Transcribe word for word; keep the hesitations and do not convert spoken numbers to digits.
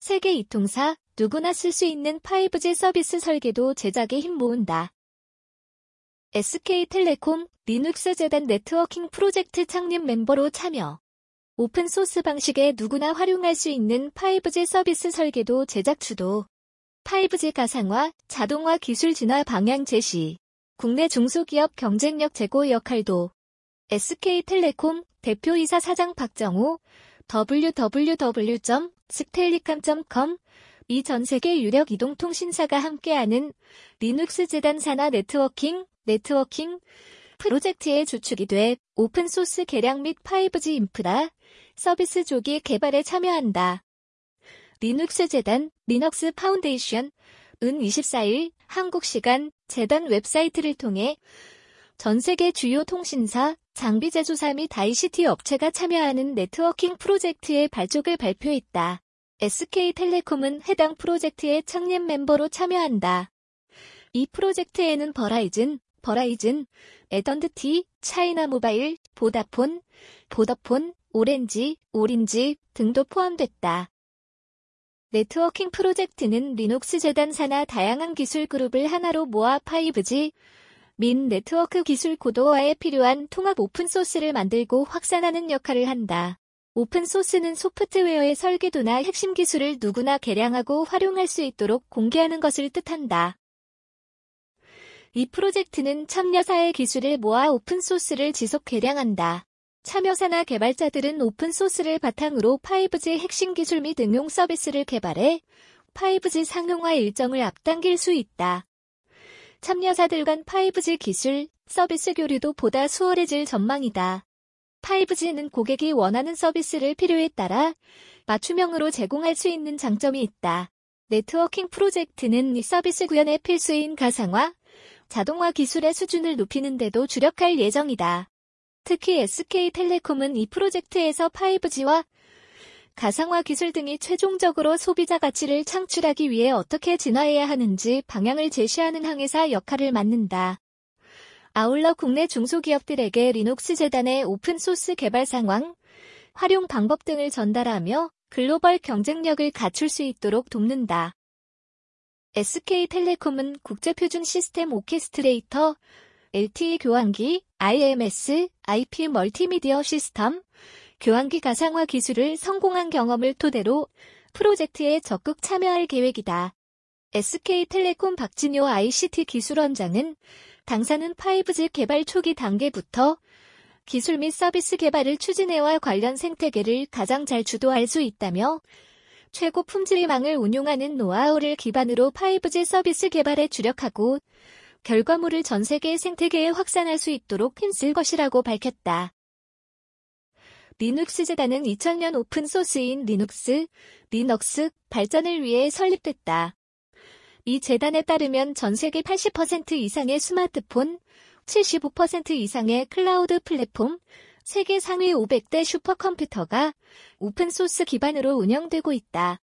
세계 이통사, 누구나 쓸 수 있는 파이브지 서비스 설계도 제작에 힘 모은다. 에스케이텔레콤, 리눅스 재단 네트워킹 프로젝트 창립 멤버로 참여. 오픈소스 방식에 누구나 활용할 수 있는 파이브지 서비스 설계도 제작 주도. 파이브지 가상화, 자동화 기술 진화 방향 제시. 국내 중소기업 경쟁력 제고 역할도. 에스케이텔레콤 대표이사 사장 박정호, 더블유 더블유 더블유 점 스텔리캄 점 컴, 이 전 세계 유력 이동통신사가 함께하는 리눅스 재단 산하 네트워킹, 네트워킹 프로젝트의 주축이 돼 오픈소스 개량 및 파이브지 인프라, 서비스 조기 개발에 참여한다. 리눅스 재단, 리눅스 파운데이션, 은 이십사일 한국 시간 재단 웹사이트를 통해 전 세계 주요 통신사, 장비 제조사 및 아이씨티 업체가 참여하는 네트워킹 프로젝트의 발족을 발표했다. 에스케이텔레콤은 해당 프로젝트의 창립 멤버로 참여한다. 이 프로젝트에는 버라이즌, 버라이즌, 에던드티, 차이나모바일, 보다폰, 보더폰, 오렌지, 오린지 등도 포함됐다. 네트워킹 프로젝트는 리눅스 재단 산하 다양한 기술 그룹을 하나로 모아 파이브지 및 네트워크 기술 고도화에 필요한 통합 오픈소스를 만들고 확산하는 역할을 한다. 오픈소스는 소프트웨어의 설계도나 핵심 기술을 누구나 개량하고 활용할 수 있도록 공개하는 것을 뜻한다. 이 프로젝트는 참여사의 기술을 모아 오픈소스를 지속 개량한다. 참여사나 개발자들은 오픈소스를 바탕으로 파이브지 핵심 기술 및 응용 서비스를 개발해 파이브지 상용화 일정을 앞당길 수 있다. 참여사들 간 파이브지 기술, 서비스 교류도 보다 수월해질 전망이다. 파이브지는 고객이 원하는 서비스를 필요에 따라 맞춤형으로 제공할 수 있는 장점이 있다. 네트워킹 프로젝트는 이 서비스 구현에 필수인 가상화, 자동화 기술의 수준을 높이는 데도 주력할 예정이다. 특히 에스케이텔레콤은 이 프로젝트에서 파이브지와 가상화 기술 등이 최종적으로 소비자 가치를 창출하기 위해 어떻게 진화해야 하는지 방향을 제시하는 항해사 역할을 맡는다. 아울러 국내 중소기업들에게 리눅스 재단의 오픈소스 개발 상황, 활용 방법 등을 전달하며 글로벌 경쟁력을 갖출 수 있도록 돕는다. 에스케이텔레콤은 국제표준 시스템 오케스트레이터, 엘티이 교환기, 아이엠에스, 아이피 멀티미디어 시스템, 교환기 가상화 기술을 성공한 경험을 토대로 프로젝트에 적극 참여할 계획이다. 에스케이텔레콤 박진효 아이씨티 기술원장은 당사는 파이브지 개발 초기 단계부터 기술 및 서비스 개발을 추진해와 관련 생태계를 가장 잘 주도할 수 있다며 최고 품질의 망을 운용하는 노하우를 기반으로 파이브지 서비스 개발에 주력하고 결과물을 전 세계 생태계에 확산할 수 있도록 힘쓸 것이라고 밝혔다. 리눅스 재단은 이천년 오픈소스인 리눅스, 리눅스 발전을 위해 설립됐다. 이 재단에 따르면 전 세계 팔십 퍼센트 이상의 스마트폰, 칠십오 퍼센트 이상의 클라우드 플랫폼, 세계 상위 오백 대 슈퍼컴퓨터가 오픈소스 기반으로 운영되고 있다.